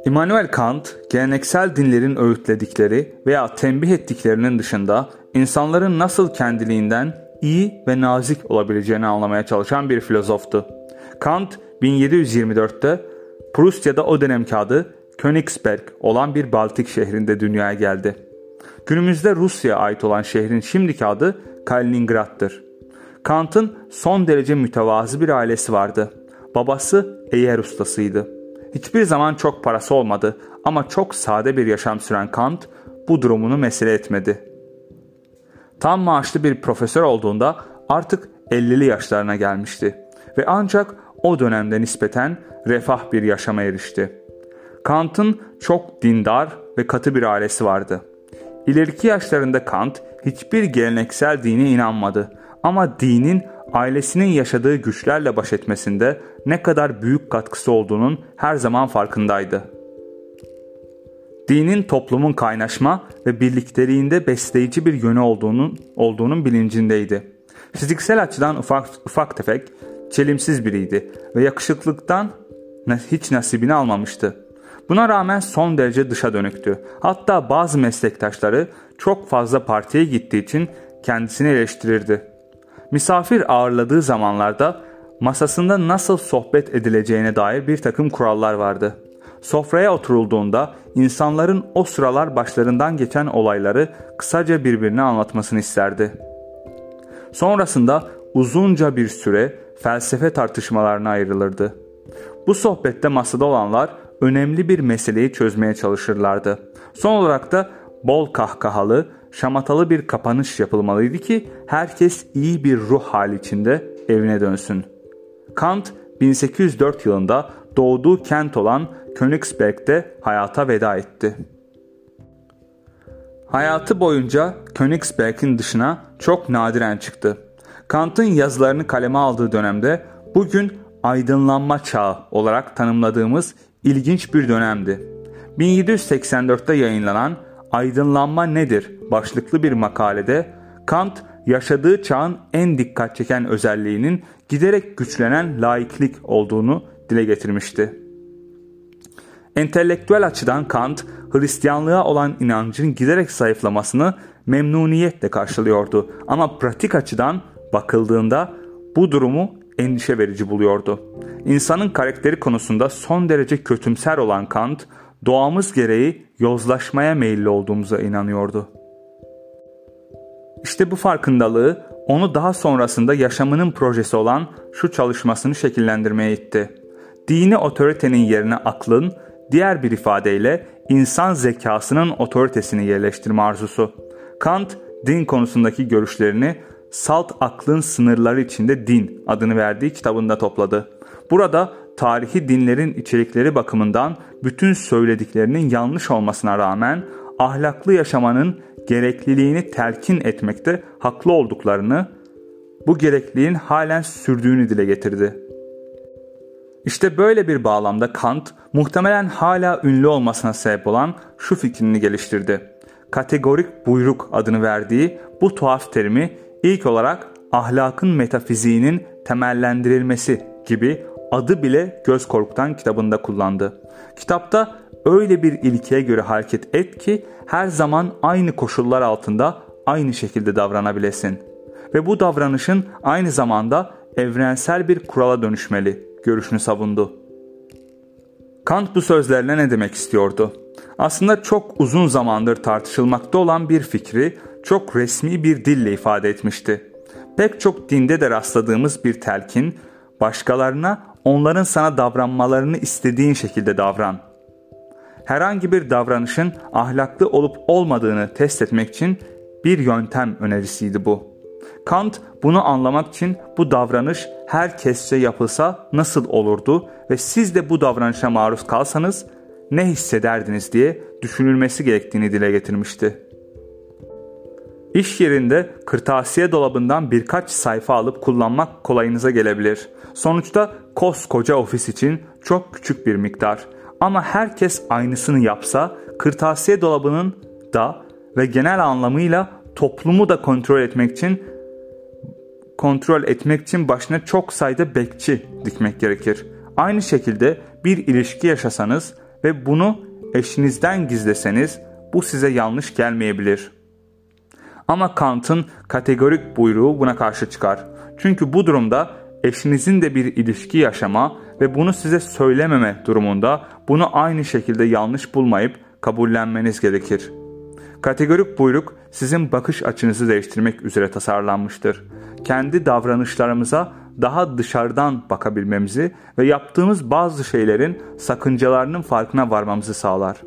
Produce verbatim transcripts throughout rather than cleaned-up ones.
Immanuel Kant, geleneksel dinlerin öğütledikleri veya tembih ettiklerinin dışında insanların nasıl kendiliğinden iyi ve nazik olabileceğini anlamaya çalışan bir filozoftu. Kant, bin yedi yüz yirmi dörtte Prusya'da o dönemki adı Königsberg olan bir Baltik şehrinde dünyaya geldi. Günümüzde Rusya'ya ait olan şehrin şimdiki adı Kaliningrad'dır. Kant'ın son derece mütevazı bir ailesi vardı. Babası eğer ustasıydı. Hiçbir zaman çok parası olmadı ama çok sade bir yaşam süren Kant bu durumunu mesele etmedi. Tam maaşlı bir profesör olduğunda artık ellili yaşlarına gelmişti ve ancak o dönemde nispeten refah bir yaşama erişti. Kant'ın çok dindar ve katı bir ailesi vardı. İleriki yaşlarında Kant hiçbir geleneksel dine inanmadı ama dinin ailesinin yaşadığı güçlerle baş etmesinde ne kadar büyük katkısı olduğunun her zaman farkındaydı. Dinin toplumun kaynaşma ve birlikteliğinde besleyici bir yönü olduğunun, olduğunun bilincindeydi. Fiziksel açıdan ufak, ufak tefek, çelimsiz biriydi ve yakışıklıktan hiç nasibini almamıştı. Buna rağmen son derece dışa dönüktü. Hatta bazı meslektaşları çok fazla partiye gittiği için kendisini eleştirirdi. Misafir ağırladığı zamanlarda masasında nasıl sohbet edileceğine dair bir takım kurallar vardı. Sofraya oturulduğunda insanların o sıralar başlarından geçen olayları kısaca birbirine anlatmasını isterdi. Sonrasında uzunca bir süre felsefe tartışmalarına ayrılırdı. Bu sohbette masada olanlar önemli bir meseleyi çözmeye çalışırlardı. Son olarak da bol kahkahalı, şamatalı bir kapanış yapılmalıydı ki herkes iyi bir ruh hali içinde evine dönsün. Kant bin sekiz yüz dört yılında doğduğu kent olan Königsberg'de hayata veda etti. Hayatı boyunca Königsberg'in dışına çok nadiren çıktı. Kant'ın yazılarını kaleme aldığı dönemde bugün aydınlanma çağı olarak tanımladığımız ilginç bir dönemdi. bin yedi yüz seksen dörtte yayınlanan "Aydınlanma Nedir?" başlıklı bir makalede Kant yaşadığı çağın en dikkat çeken özelliğinin giderek güçlenen laiklik olduğunu dile getirmişti. Entelektüel açıdan Kant, Hristiyanlığa olan inancın giderek zayıflamasını memnuniyetle karşılıyordu ama pratik açıdan bakıldığında bu durumu endişe verici buluyordu. İnsanın karakteri konusunda son derece kötümser olan Kant, doğamız gereği yozlaşmaya meyilli olduğumuza inanıyordu. İşte bu farkındalığı onu daha sonrasında yaşamının projesi olan şu çalışmasını şekillendirmeye itti. Dini otoritenin yerine aklın, diğer bir ifadeyle insan zekasının otoritesini yerleştirme arzusu. Kant, din konusundaki görüşlerini "Salt Aklın Sınırları İçinde Din" adını verdiği kitabında topladı. Burada tarihi dinlerin içerikleri bakımından bütün söylediklerinin yanlış olmasına rağmen ahlaklı yaşamanın gerekliliğini telkin etmekte haklı olduklarını, bu gerekliliğin halen sürdüğünü dile getirdi. İşte böyle bir bağlamda Kant muhtemelen hala ünlü olmasına sebep olan şu fikrini geliştirdi. Kategorik buyruk adını verdiği bu tuhaf terimi ilk olarak ahlakın metafiziğinin temellendirilmesi gibi adı bile göz korkutan kitabında kullandı. Kitapta öyle bir ilkeye göre hareket et ki her zaman aynı koşullar altında aynı şekilde davranabilesin. Ve bu davranışın aynı zamanda evrensel bir kurala dönüşmeli görüşünü savundu. Kant bu sözlerle ne demek istiyordu? Aslında çok uzun zamandır tartışılmakta olan bir fikri çok resmi bir dille ifade etmişti. Pek çok dinde de rastladığımız bir telkin, başkalarına onların sana davranmalarını istediğin şekilde davran. Herhangi bir davranışın ahlaklı olup olmadığını test etmek için bir yöntem önerisiydi bu. Kant bunu anlamak için bu davranış herkesçe yapılsa nasıl olurdu ve siz de bu davranışa maruz kalsanız ne hissederdiniz diye düşünülmesi gerektiğini dile getirmişti. İş yerinde kırtasiye dolabından birkaç sayfa alıp kullanmak kolayınıza gelebilir. Sonuçta koskoca ofis için çok küçük bir miktar. Ama herkes aynısını yapsa kırtasiye dolabının da ve genel anlamıyla toplumu da kontrol etmek için kontrol etmek için başına çok sayıda bekçi dikmek gerekir. Aynı şekilde bir ilişki yaşasanız ve bunu eşinizden gizleseniz bu size yanlış gelmeyebilir. Ama Kant'ın kategorik buyruğu buna karşı çıkar. Çünkü bu durumda eşinizin de bir ilişki yaşama ve bunu size söylememe durumunda bunu aynı şekilde yanlış bulmayıp kabullenmeniz gerekir. Kategorik buyruk sizin bakış açınızı değiştirmek üzere tasarlanmıştır. Kendi davranışlarımıza daha dışarıdan bakabilmemizi ve yaptığımız bazı şeylerin sakıncalarının farkına varmamızı sağlar.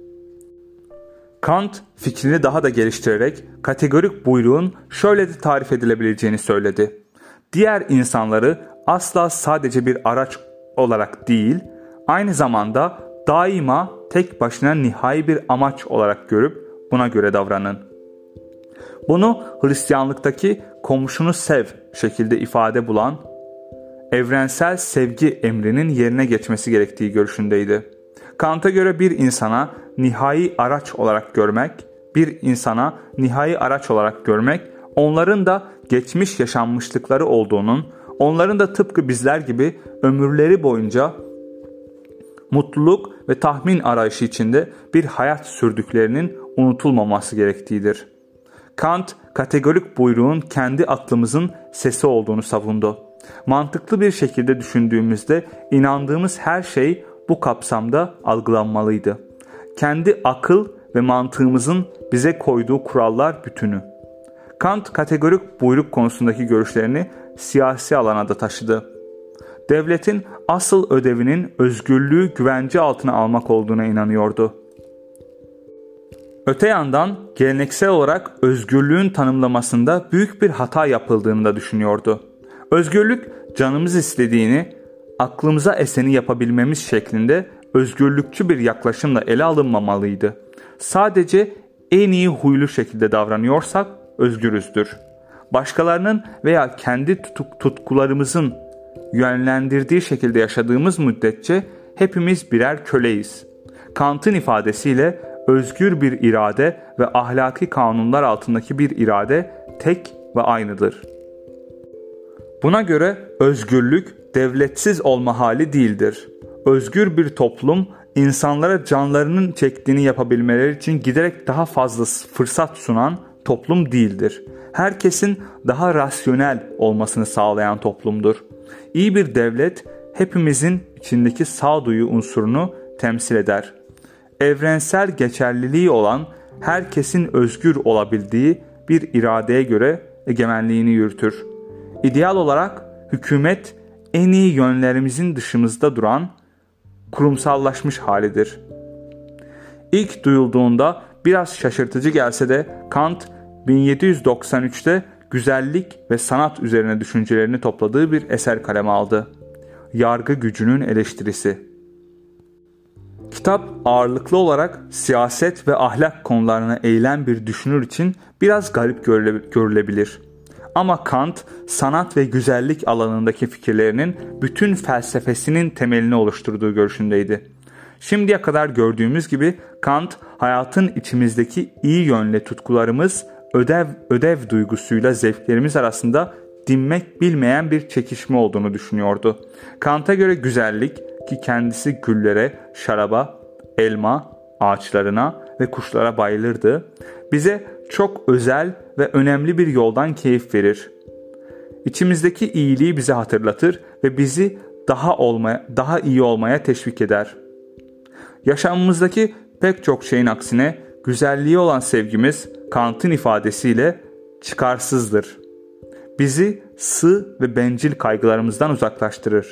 Kant fikrini daha da geliştirerek kategorik buyruğun şöyle de tarif edilebileceğini söyledi. Diğer insanları asla sadece bir araç olarak değil, aynı zamanda daima tek başına nihai bir amaç olarak görüp buna göre davranın. Bunu Hristiyanlıktaki komşunu sev şekilde ifade bulan evrensel sevgi emrinin yerine geçmesi gerektiği görüşündeydi. Kant'a göre bir insana nihai araç olarak görmek, bir insana nihai araç olarak görmek, onların da geçmiş yaşanmışlıkları olduğunun, onların da tıpkı bizler gibi ömürleri boyunca mutluluk ve tahmin arayışı içinde bir hayat sürdüklerinin unutulmaması gerektiğidir. Kant, kategorik buyruğun kendi aklımızın sesi olduğunu savundu. Mantıklı bir şekilde düşündüğümüzde inandığımız her şey bu kapsamda algılanmalıydı. Kendi akıl ve mantığımızın bize koyduğu kurallar bütünü. Kant, kategorik buyruk konusundaki görüşlerini siyasi alana da taşıdı. Devletin asıl ödevinin özgürlüğü güvence altına almak olduğuna inanıyordu. Öte yandan geleneksel olarak özgürlüğün tanımlamasında büyük bir hata yapıldığını da düşünüyordu. Özgürlük, canımız istediğini, aklımıza eseni yapabilmemiz şeklinde özgürlükçü bir yaklaşımla ele alınmamalıydı. Sadece en iyi huylu şekilde davranıyorsak özgürüzdür. Başkalarının veya kendi tutuk, tutkularımızın yönlendirdiği şekilde yaşadığımız müddetçe hepimiz birer köleyiz. Kant'ın ifadesiyle özgür bir irade ve ahlaki kanunlar altındaki bir irade tek ve aynıdır. Buna göre özgürlük devletsiz olma hali değildir. Özgür bir toplum insanlara canlarının çektiğini yapabilmeleri için giderek daha fazla fırsat sunan toplum değildir. Herkesin daha rasyonel olmasını sağlayan toplumdur. İyi bir devlet hepimizin içindeki sağduyu unsurunu temsil eder. Evrensel geçerliliği olan herkesin özgür olabildiği bir iradeye göre egemenliğini yürütür. İdeal olarak hükümet en iyi yönlerimizin dışımızda duran kurumsallaşmış halidir. İlk duyulduğunda biraz şaşırtıcı gelse de Kant bin yedi yüz doksan üçte güzellik ve sanat üzerine düşüncelerini topladığı bir eser kaleme aldı. Yargı gücünün eleştirisi. Kitap ağırlıklı olarak siyaset ve ahlak konularına eğilen bir düşünür için biraz garip görülebilir. Ama Kant, sanat ve güzellik alanındaki fikirlerinin bütün felsefesinin temelini oluşturduğu görüşündeydi. Şimdiye kadar gördüğümüz gibi Kant, hayatın içimizdeki iyi yönlü tutkularımız, ödev, ödev duygusuyla zevklerimiz arasında dinmek bilmeyen bir çekişme olduğunu düşünüyordu. Kant'a göre güzellik, ki kendisi güllere, şaraba, elma, ağaçlarına ve kuşlara bayılırdı, bize çok özel ve önemli bir yoldan keyif verir. İçimizdeki iyiliği bize hatırlatır ve bizi daha olmaya, daha iyi olmaya teşvik eder. Yaşamımızdaki pek çok şeyin aksine güzelliğe olan sevgimiz Kant'ın ifadesiyle çıkarsızdır. Bizi sığ ve bencil kaygılarımızdan uzaklaştırır.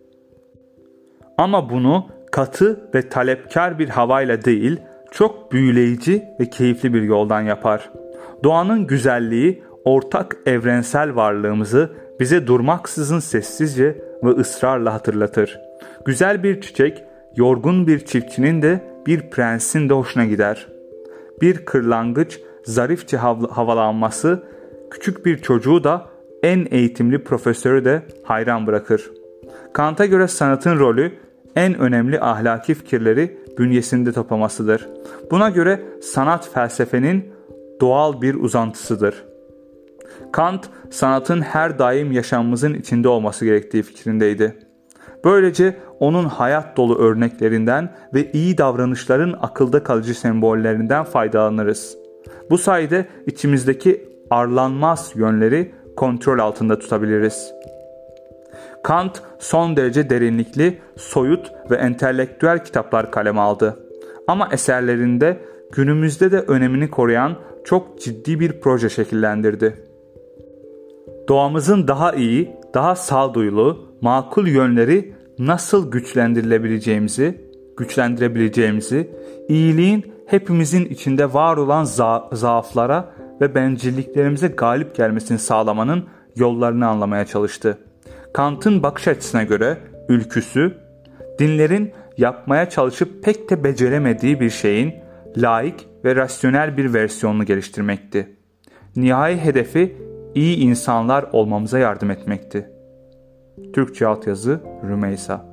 Ama bunu katı ve talepkar bir havayla değil, çok büyüleyici ve keyifli bir yoldan yapar. Doğanın güzelliği, ortak evrensel varlığımızı bize durmaksızın sessizce ve ısrarla hatırlatır. Güzel bir çiçek, yorgun bir çiftçinin de bir prensin de hoşuna gider. Bir kırlangıç zarifçe hav- havalanması, küçük bir çocuğu da en eğitimli profesörü de hayran bırakır. Kant'a göre sanatın rolü, en önemli ahlaki fikirleri bünyesinde toplamasıdır. Buna göre sanat felsefenin doğal bir uzantısıdır. Kant, sanatın her daim yaşamımızın içinde olması gerektiği fikrindeydi. Böylece onun hayat dolu örneklerinden ve iyi davranışların akılda kalıcı sembollerinden faydalanırız. Bu sayede içimizdeki arlanmaz yönleri kontrol altında tutabiliriz. Kant son derece derinlikli, soyut ve entelektüel kitaplar kaleme aldı. Ama eserlerinde günümüzde de önemini koruyan çok ciddi bir proje şekillendirdi. Doğamızın daha iyi, daha sağduyulu, makul yönleri nasıl güçlendirilebileceğimizi, güçlendirebileceğimizi, iyiliğin hepimizin içinde var olan za- zaaflara ve bencilliklerimize galip gelmesini sağlamanın yollarını anlamaya çalıştı. Kant'ın bakış açısına göre ülküsü, dinlerin yapmaya çalışıp pek de beceremediği bir şeyin laik ve rasyonel bir versiyonunu geliştirmekti. Nihai hedefi iyi insanlar olmamıza yardım etmekti. Türkçe altyazı Rümeysa.